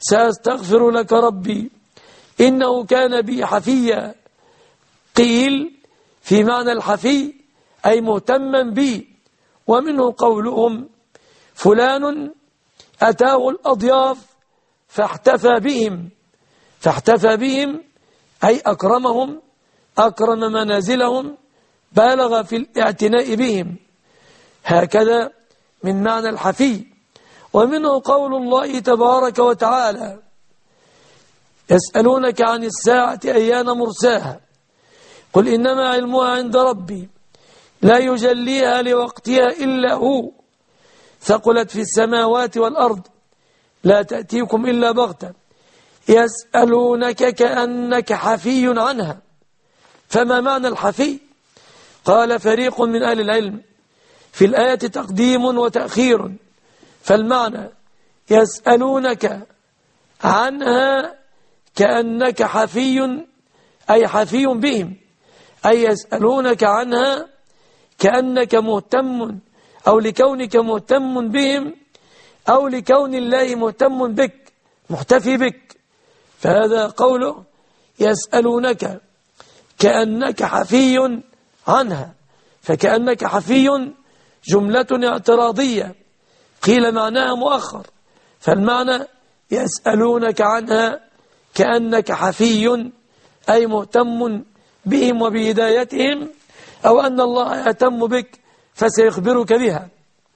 سأستغفر لك ربي إنه كان بي حفيا. قيل في معنى الحفي أي مهتما بي، ومنه قولهم فلان أتاه الأضياف فاحتفى بهم، فاحتفى بهم أي أكرمهم، أكرم منازلهم، بالغ في الاعتناء بهم، هكذا من معنى الحفي. ومنه قول الله تبارك وتعالى يسألونك عن الساعة أيان مرساها قل إنما علمها عند ربي لا يجليها لوقتها إلا هو ثقلت في السماوات والأرض لا تأتيكم إلا بغتة يسألونك كأنك حفي عنها. فما معنى الحفي؟ قال فريق من أهل العلم في الآية تقديم وتأخير، فالمعنى يسألونك عنها كأنك حفي أي حفي بهم، أي يسألونك عنها كأنك مهتم أو لكونك مهتم بهم أو لكون الله مهتم بك محتفي بك. فهذا قوله يسألونك كأنك حفي عنها، فكأنك حفي جملة اعتراضية قيل معناها مؤخر، فالمعنى يسألونك عنها كأنك حفي أي مهتم بهم وبهدايتهم، أو أن الله يهتم بك فسيخبرك بها.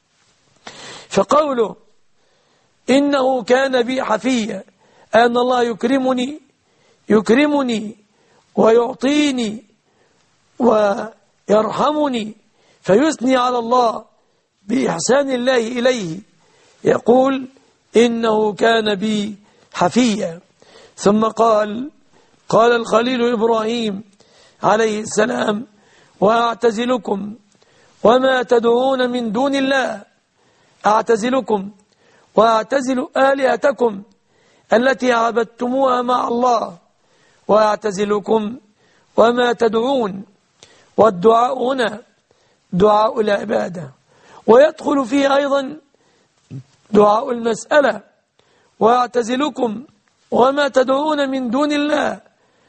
فقوله إنه كان بي حفيا أن الله يكرمني يكرمني ويعطيني ويرحمني، فيثني على الله بإحسان الله إليه، يقول إنه كان بي حفيا. ثم قال قال الخليل إبراهيم عليه السلام وأعتزلكم وما تدعون من دون الله، أعتزلكم وأعتزل آلهتكم التي عبدتموها مع الله، وأعتزلكم وما تدعون. والدعاء هنا دعاء العبادة، ويدخل فيه أيضا دعاء المسألة. وأعتزلكم وما تدعون من دون الله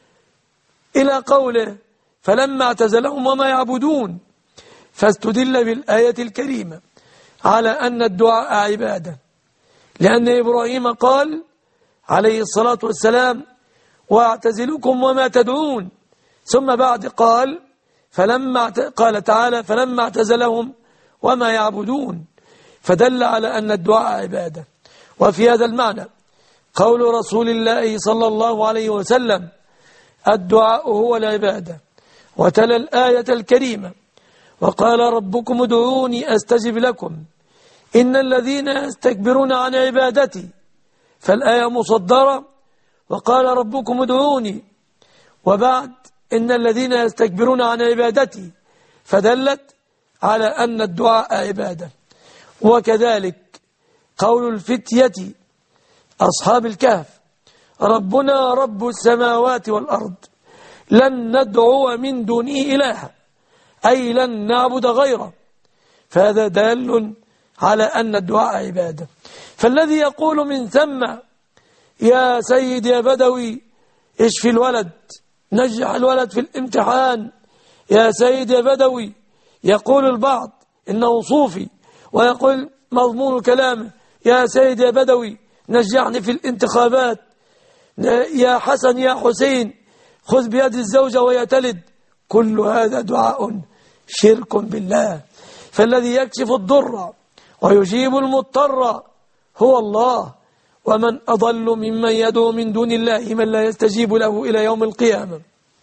إلى قوله فلما اعتزلهم وما يعبدون، فاستدل بالآية الكريمة على أن الدعاء عبادة، لأن إبراهيم قال عليه الصلاة والسلام واعتزلكم وما تدعون، ثم بعد قال فلما قال تعالى فلما اعتزلهم وما يعبدون، فدل على أن الدعاء عبادة. وفي هذا المعنى قول رسول الله صلى الله عليه وسلم الدعاء هو العبادة، وتلا الآية الكريمة وقال ربكم ادعوني أستجب لكم إن الذين يستكبرون عن عبادتي، فالآية مصدرة وقال ربكم ادعوني، وبعد إن الذين يستكبرون عن عبادتي، فدلت على أن الدعاء عبادة. وكذلك قول الفتية أصحاب الكهف ربنا رب السماوات والأرض لن ندعو من دونه إلها، أي لن نعبد غيره، فهذا دال على أن الدعاء عبادة. فالذي يقول من ثم يا سيد يا بدوي اشفي الولد، نجح الولد في الامتحان، يا سيد يا بدوي، يقول البعض إنه صوفي ويقول مضمون كلامه يا سيد يا بدوي نجحني في الانتخابات، يا حسن يا حسين خذ بيد الزوجة وهي تلد، كل هذا دعاء شرك بالله. فالذي يكشف الضر ويجيب المضطر هو الله، ومن أضل ممن يدعو من دون الله من لا يستجيب له إلى يوم القيامة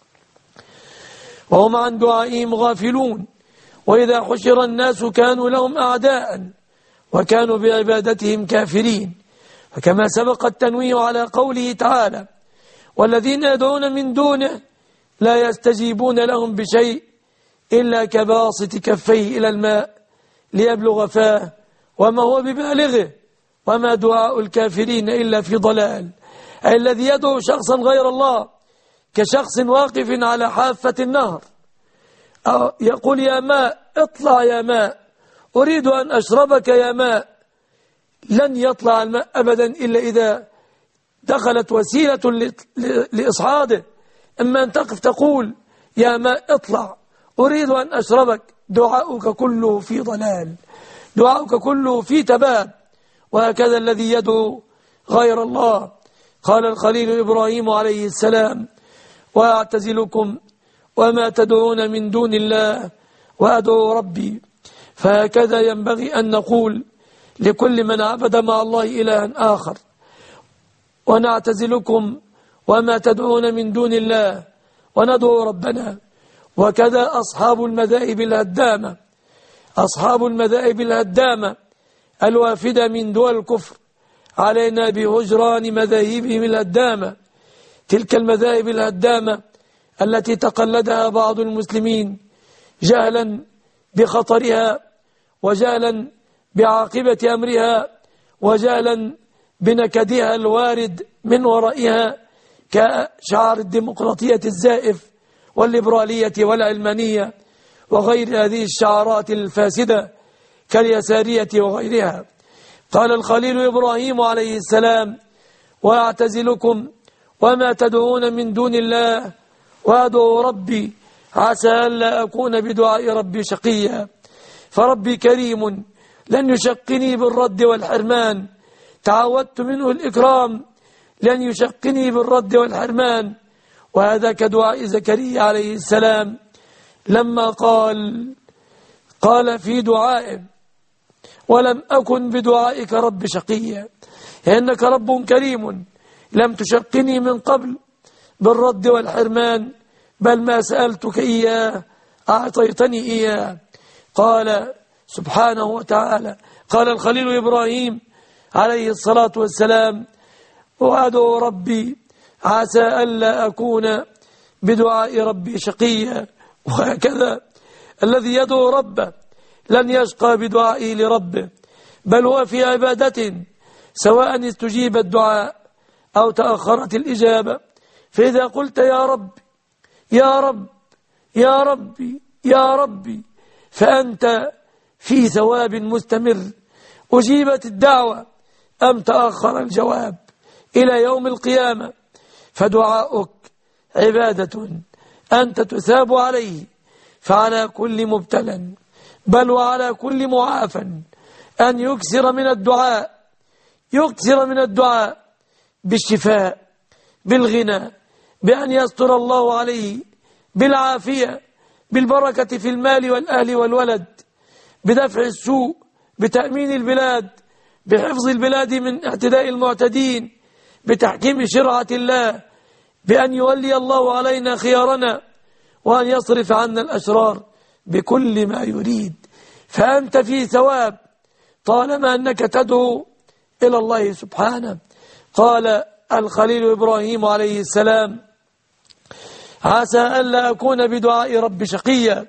وهم عن دعائهم غافلون، وإذا حشر الناس كانوا لهم أعداء وكانوا بعبادتهم كافرين. فكما سبق التنويه على قوله تعالى والذين يدعون من دونه لا يستجيبون لهم بشيء إلا كباسط كفيه إلى الماء ليبلغ فاه وما هو ببالغه وما دعاء الكافرين إلا في ضلال. أي الذي يدعو شخصا غير الله كشخص واقف على حافة النهر يقول يا ماء اطلع يا ماء أريد أن أشربك يا ماء، لن يطلع الماء أبدا إلا إذا دخلت وسيلة لإصعاده، إما أن تقف تقول يا ماء اطلع أريد أن أشربك، دعاؤك كله في ضلال، دعاؤك كله في تباب. وهكذا الذي يدعو غير الله. قال الخليل إبراهيم عليه السلام: وأعتزلكم وما تدعون من دون الله وأدعو ربي. فهكذا ينبغي أن نقول لكل من عبد مع الله إلها آخر: ونعتزلكم وما تدعون من دون الله وندعو ربنا. وكذا أصحاب المذاهب الهدامة، أصحاب المذاهب الهدامة الوافدة من دول الكفر، علينا بهجران مذاهبهم الهدامة، تلك المذاهب الهدامة التي تقلدها بعض المسلمين جهلا بخطرها، وجهلا بعاقبة أمرها، وجهلا بنكدها الوارد من ورائها، كشعار الديمقراطية الزائف والليبرالية والعلمانية وغير هذه الشعارات الفاسدة كاليسارية وغيرها. قال الخليل إبراهيم عليه السلام: وأعتزلكم وما تدعون من دون الله وأدعو ربي عسى ألا أكون بدعاء ربي شقيا. فربي كريم لن يشقني بالرد والحرمان، تعودت منه الإكرام لن يشقني بالرد والحرمان. وهذا كدعاء زكريا عليه السلام لما قال قال في دعائه: ولم أكن بدعائك رب شقيا، إنك رب كريم لم تشقني من قبل بالرد والحرمان، بل ما سألتك إياه أعطيتني إياه. قال سبحانه وتعالى، قال الخليل إبراهيم عليه الصلاة والسلام: وأدعو ربي عسى ألا أكون بدعاء ربي شقيا. وهكذا الذي يدعو ربه لن يشقى بدعائه لربه، بل هو في عبادة، سواء استجيب الدعاء أو تأخرت الإجابة. فإذا قلت يا رب يا رب يا ربي يا ربي فأنت في ثواب مستمر، أجيبت الدعوة أم تأخر الجواب إلى يوم القيامة، فدعاؤك عبادة أنت تثاب عليه. فعلى كل مبتلى بل وعلى كل معافى أن يكثر من الدعاء، يكثر من الدعاء بالشفاء، بالغنى، بأن يستر الله عليه، بالعافية، بالبركة في المال والأهل والولد، بدفع السوء، بتأمين البلاد، بحفظ البلاد من اعتداء المعتدين، بتحكيم شرعة الله، بأن يولي الله علينا خيارنا، وأن يصرف عنا الأشرار بكل ما يريد. فأنت في ثواب طالما أنك تدعو إلى الله سبحانه. قال الخليل إبراهيم عليه السلام: عسى ألا أكون بدعاء رب شقيا.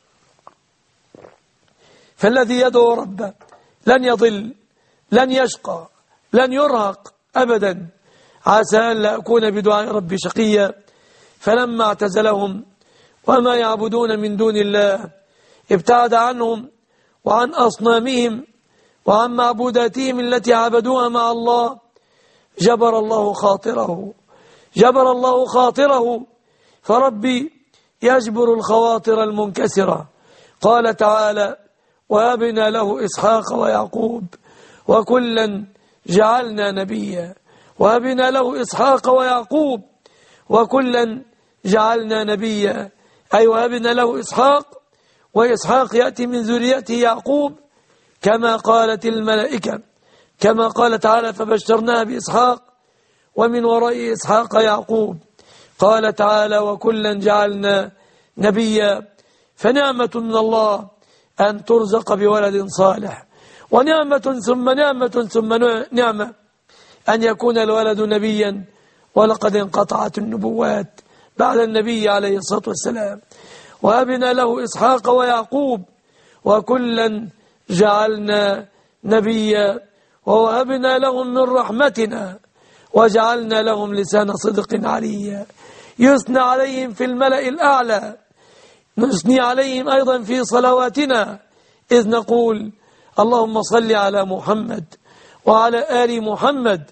فالذي يدعو ربه لن يضل، لن يشقى، لن يرهق أبدا. عسى ألا أكون بدعاء رب شقيا. فلما اعتزلهم وما يعبدون من دون الله، ابتعد عنهم وعن أصنامهم وعن معبوداتهم التي عبدوها مع الله، جبر الله خاطره، جبر الله خاطره. فربي يجبر الخواطر المنكسرة. قال تعالى: وهبنا له إسحاق ويعقوب وكلا جعلنا نبيا. وهبنا له إسحاق ويعقوب وكلا جعلنا نبيا، أي وهبنا له إسحاق، وإسحاق يأتي من ذريته يعقوب كما قالت الملائكة، كما قال تعالى: فبشرناه بإسحاق ومن وراء إسحاق يعقوب. قال تعالى: وكلا جعلنا نبيا. فنعمة من الله أن ترزق بولد صالح، ونعمة ثم نعمة ثم نعمة أن يكون الولد نبيا، ولقد انقطعت النبوات بعد النبي عليه الصلاة والسلام. وهبنا له إسحاق ويعقوب وكلا جعلنا نبيا، ووهبنا لهم من رحمتنا وجعلنا لهم لسان صدق عليا. يثنى عليهم في الملأ الأعلى، نثني عليهم أيضا في صلواتنا إذ نقول: اللهم صل على محمد وعلى آل محمد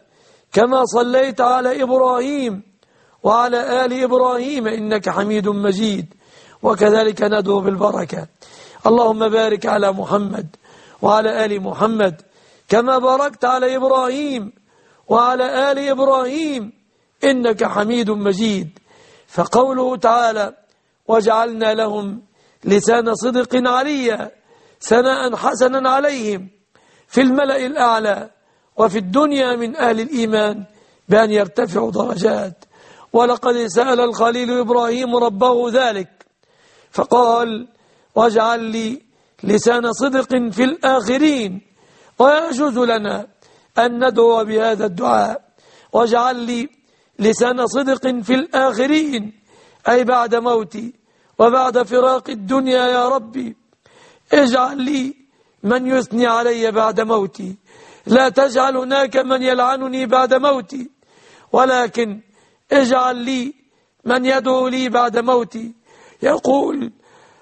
كما صليت على إبراهيم وعلى آل إبراهيم إنك حميد مجيد. وكذلك ندعو بالبركة. اللهم بارك على محمد وعلى آل محمد كما باركت على إبراهيم وعلى آل إبراهيم إنك حميد مجيد. فقوله تعالى وجعلنا لهم لسان صدق عليا ثناء حسنا عليهم في الملأ الأعلى وفي الدنيا من أهل الإيمان بأن يرتفعوا درجات. ولقد سأل الخليل إبراهيم ربه ذلك فقال واجعل لي لسان صدق في الآخرين. ويجوز لنا أن ندعو بهذا الدعاء واجعل لي لسان صدق في الآخرين، أي بعد موتي وبعد فراق الدنيا يا ربي اجعل لي من يثني علي بعد موتي، لا تجعل هناك من يلعنني بعد موتي، ولكن اجعل لي من يدعو لي بعد موتي. يقول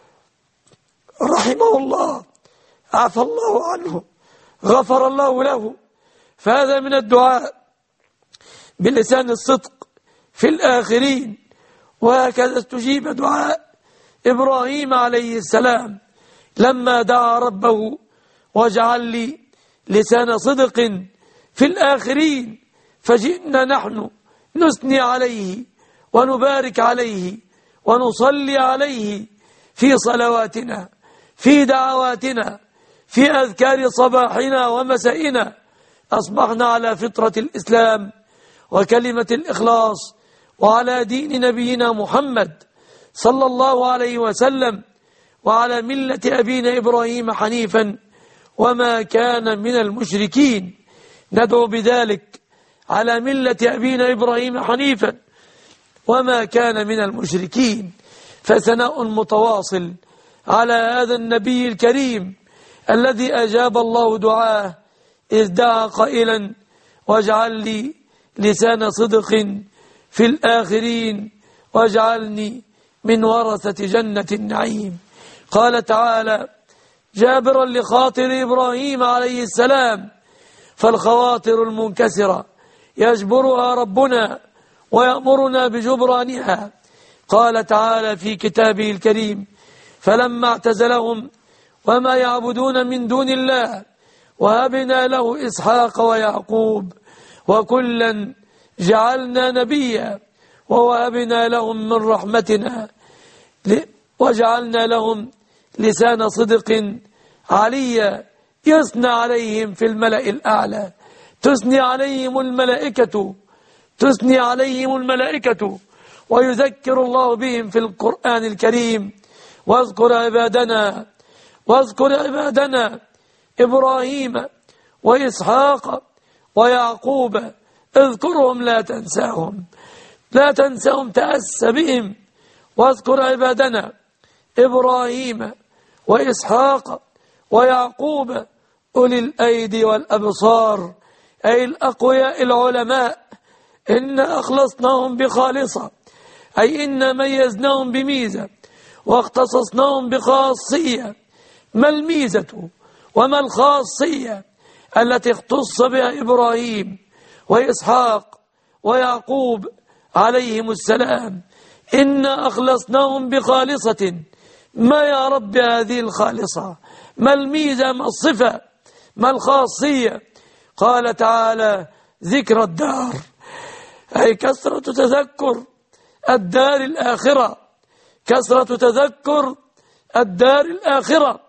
رحمه الله عفى الله عنه غفر الله له. فهذا من الدعاء بلسان الصدق في الآخرين. وهكذا استجيب دعاء إبراهيم عليه السلام لما دعا ربه واجعل لي لسان صدق في الآخرين، فجئنا نحن نثني عليه ونبارك عليه ونصلي عليه في صلواتنا في دعواتنا في أذكار صباحنا ومسائنا. أصبحنا على فطرة الإسلام وكلمة الإخلاص وعلى دين نبينا محمد صلى الله عليه وسلم وعلى ملة أبينا إبراهيم حنيفا وما كان من المشركين. ندعو بذلك على ملة أبينا إبراهيم حنيفا وما كان من المشركين. فثناء متواصل على هذا النبي الكريم الذي أجاب الله دعاه إذ دعا قائلا واجعل لي لسان صدق في الآخرين واجعلني من ورثة جنة النعيم. قال تعالى جابرا لخاطر إبراهيم عليه السلام فالخواطر المنكسرة يجبرها ربنا ويأمرنا بجبرانها. قال تعالى في كتابه الكريم فلما اعتزلهم وما يعبدون من دون الله وهبنا له إسحاق ويعقوب وكلا جعلنا نبيا ووهبنا لهم من رحمتنا وجعلنا لهم لسان صدق عليا يثنى عليهم في الملأ الأعلى. تثني عليهم الملائكة تثني عليهم الملائكة ويذكر الله بهم في القرآن الكريم واذكر عبادنا واذكر عبادنا إبراهيم وإسحاق ويعقوب اذكرهم لا تنساهم لا تنساهم تأسى بهم. واذكر عبادنا إبراهيم وإسحاق ويعقوب أولي الأيدي والأبصار، أي الأقوياء العلماء. إن أخلصناهم بخالصة، أي إن ميزناهم بميزة واختصصناهم بخاصية. ما الميزة وما الخاصية التي اختص بها إبراهيم وإسحاق ويعقوب عليهم السلام؟ إنا أخلصناهم بخالصة. ما يا رب هذه الخالصة؟ ما الميزة؟ ما الصفة؟ ما الخاصية؟ قال تعالى ذكر الدار، أي كثرة تذكر الدار الآخرة، كثرة تذكر الدار الآخرة.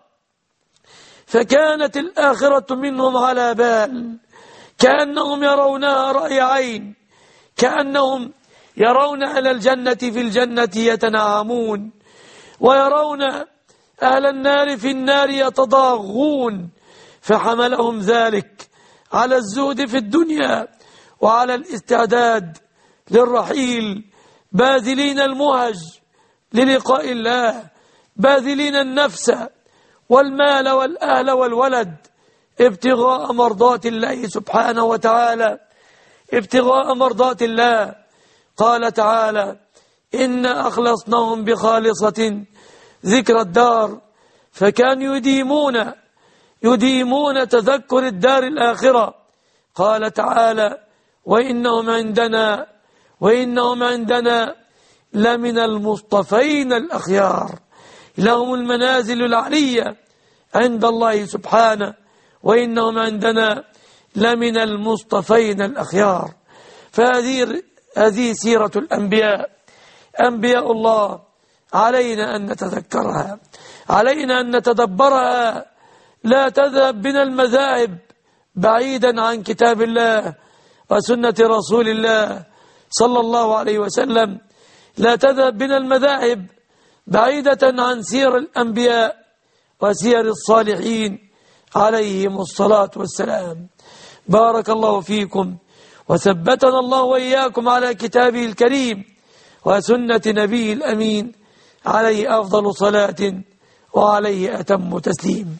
فكانت الآخرة منهم على بال، كأنهم يرونها رأي عين، كأنهم يرون أهل الجنة في الجنة يتنعمون ويرون أهل النار في النار يتضاغون. فحملهم ذلك على الزهد في الدنيا وعلى الاستعداد للرحيل، باذلين المهج للقاء الله، باذلين النفس والمال والأهل والولد ابتغاء مرضات الله سبحانه وتعالى، ابتغاء مرضات الله. قال تعالى إنا أخلصناهم بخالصة ذكر الدار، فكانوا يديمون يديمون تذكر الدار الآخرة. قال تعالى وإنهم عندنا وإنهم عندنا لمن المصطفين الأخيار، لهم المنازل العلية عند الله سبحانه، وإنهم عندنا لمن المصطفين الأخيار. فهذه هذه سيرة الأنبياء، أنبياء الله، علينا أن نتذكرها، علينا أن نتدبرها. لا تذهب بنا المذاهب بعيدا عن كتاب الله وسنة رسول الله صلى الله عليه وسلم، لا تذهب بنا المذاهب بعيدة عن سير الأنبياء وسير الصالحين عليهم الصلاة والسلام. بارك الله فيكم، وثبتنا الله وإياكم على كتابه الكريم وسنة نبيه الأمين عليه أفضل صلاة وعليه أتم تسليم.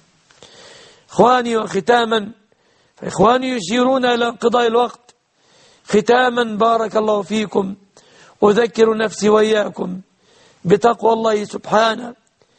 إخواني، وختاما، فإخواني يشيرون إلى انقضاء الوقت. ختاما بارك الله فيكم، أذكر نفسي وإياكم بتقوى الله سبحانه،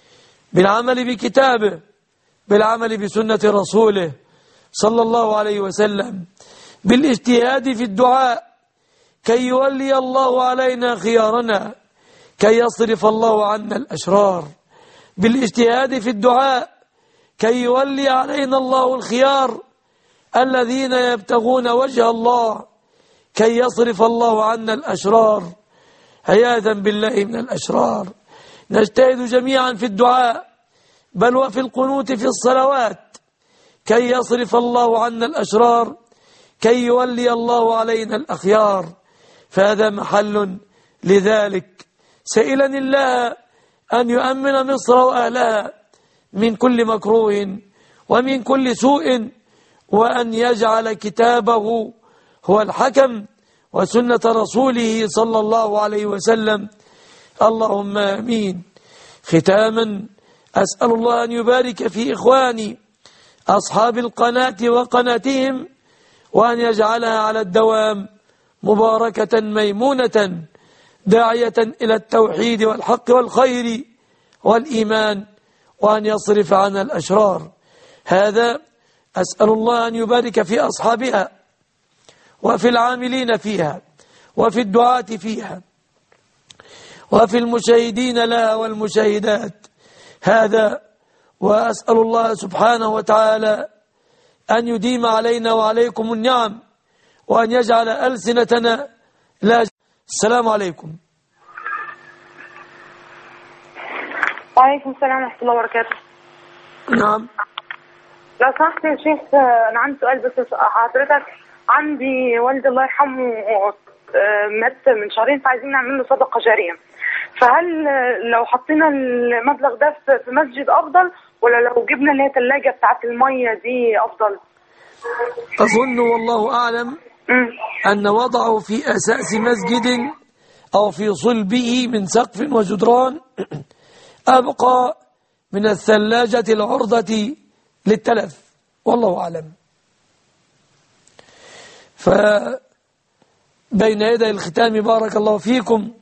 بالعمل بكتابه، بالعمل بسنة رسوله صلى الله عليه وسلم، بالاجتهاد في الدعاء كي يولي الله علينا خيارنا، كي يصرف الله عنا الأشرار، بالاجتهاد في الدعاء كي يولي علينا الله الخيار الذين يبتغون وجه الله، كي يصرف الله عنا الأشرار، عياذا بالله من الأشرار. نجتهد جميعا في الدعاء، بل وفي القنوت في الصلوات، كي يصرف الله عنا الأشرار، كي يولي الله علينا الأخيار. فهذا محل لذلك، سائلا الله أن يؤمن مصر وأهلها من كل مكروه ومن كل سوء، وأن يجعل كتابه هو الحكم وسنة رسوله صلى الله عليه وسلم. اللهم آمين. ختاما، أسأل الله أن يبارك في إخواني أصحاب القناة وقناتهم، وأن يجعلها على الدوام مباركة ميمونة داعية إلى التوحيد والحق والخير والإيمان، وأن يصرف عنا الأشرار. هذا أسأل الله أن يبارك في أصحابها وفي العاملين فيها وفي الدعاة فيها وفي المشاهدين لها والمشاهدات. هذا وأسأل الله سبحانه وتعالى أن يديم علينا وعليكم النعم، وأن يجعل ألسنتنا لا. السلام عليكم. وعليكم السلام ورحمة الله وبركاته. نعم. لو سمحت يا شيخ، أنا عندي سؤال بس حضرتك. عندي والدي الله يرحمه مات من شهرين، فعايزين نعمل له صدقة جارية، فهل لو حطينا المبلغ ده في مسجد أفضل، ولا لو جبنا اللي هي ثلاجة بتاعت المية دي أفضل؟ أظن والله أعلم أن وضعه في أساس مسجد أو في صلبه من سقف وجدران أبقى من الثلاجة العرضة للتلف، والله أعلم. فبين يدي الختام بارك الله فيكم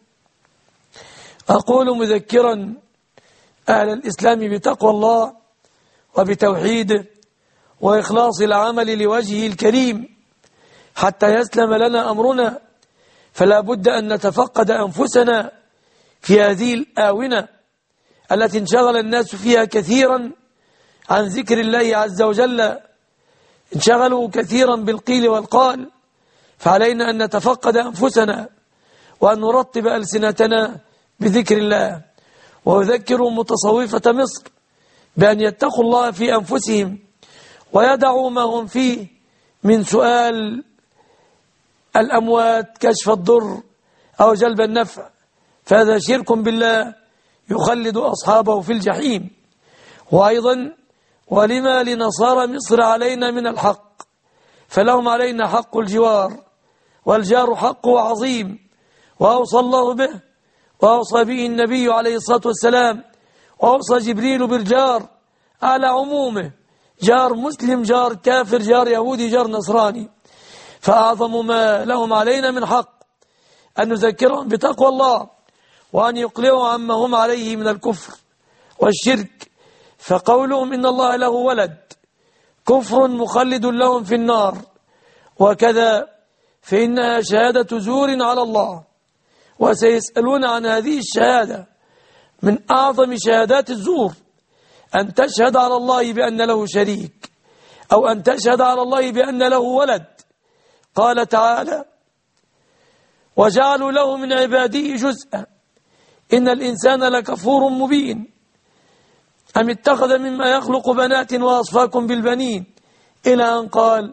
أقول مذكرا أهل الإسلام بتقوى الله وبتوحيده وإخلاص العمل لوجهه الكريم حتى يسلم لنا أمرنا. فلا بد أن نتفقد أنفسنا في هذه الآونة التي انشغل الناس فيها كثيرا عن ذكر الله عز وجل، انشغلوا كثيرا بالقيل والقال. فعلينا أن نتفقد أنفسنا وأن نرطب ألسنتنا بذكر الله. وأذكر متصوفة مصر بأن يتقوا الله في أنفسهم ويدعوا ما هم فيه من سؤال الأموات كشف الضر أو جلب النفع، فهذا شرك بالله يخلد أصحابه في الجحيم. وأيضا ولما لنصارى مصر علينا من الحق، فلهم علينا حق الجوار، والجار حقه عظيم، وأوصى الله به وأوصى به النبي عليه الصلاة والسلام، وأوصى جبريل بالجار على عمومه، جار مسلم، جار كافر، جار يهودي، جار نصراني. فأعظم ما لهم علينا من حق أن نذكرهم بتقوى الله، وأن يقلعوا عما هم عليه من الكفر والشرك. فقولهم إن الله له ولد كفر مخلد لهم في النار، وكذا فإنها شهادة زور على الله، وسيسألون عن هذه الشهادة. من أعظم شهادات الزور أن تشهد على الله بأن له شريك، أو أن تشهد على الله بأن له ولد. قال تعالى: وجعلوا له من عباده جزءا إن الإنسان لكفور مبين أم اتخذ مما يخلق بنات وأصفاكم بالبنين، إلى أن قال: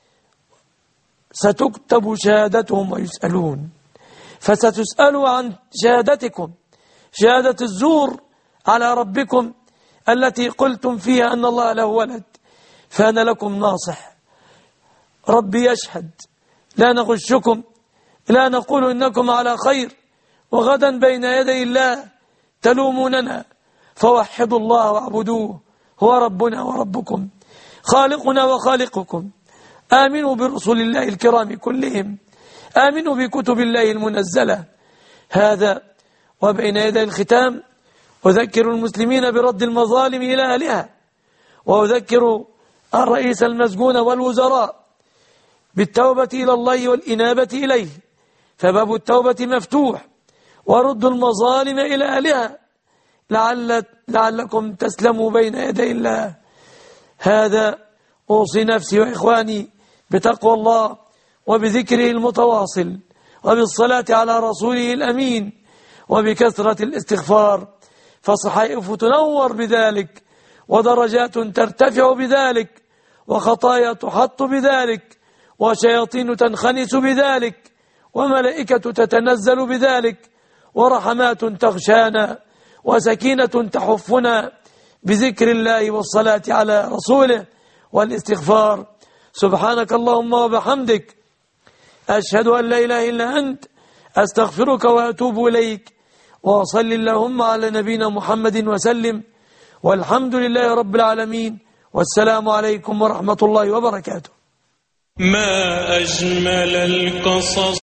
ستكتب شهادتهم ويسألون. فستسألوا عن شهادتكم، شهادة الزور على ربكم التي قلتم فيها أن الله له ولد. فأنا لكم ناصح، ربي يشهد، لا نغشكم، لا نقول إنكم على خير، وغدا بين يدي الله تلوموننا، فوحدوا الله واعبدوه، هو ربنا وربكم، خالقنا وخالقكم. آمنوا برسل الله الكرام كلهم، آمنوا بكتب الله المنزلة. هذا وبين يدي الختام أذكر المسلمين برد المظالم إلى أهلها، وأذكر الرئيس المسجون والوزراء بالتوبة إلى الله والإنابة إليه، فباب التوبة مفتوح، وردوا المظالم إلى أهلها لعل لعلكم تسلموا بين يدي الله. هذا أوصي نفسي وإخواني بتقوى الله وبذكره المتواصل، وبالصلاة على رسوله الأمين، وبكثرة الاستغفار، فصحائف تنور بذلك، ودرجات ترتفع بذلك، وخطايا تحط بذلك، وشياطين تنخنس بذلك، وملائكة تتنزل بذلك، ورحمات تغشانا، وسكينة تحفنا بذكر الله والصلاة على رسوله والاستغفار. سبحانك اللهم وبحمدك، أشهد أن لا إله إلا أنت، أستغفرك وأتوب إليك، وصل اللهم على نبينا محمد وسلم، والحمد لله رب العالمين، والسلام عليكم ورحمة الله وبركاته. ما أجمل القصص.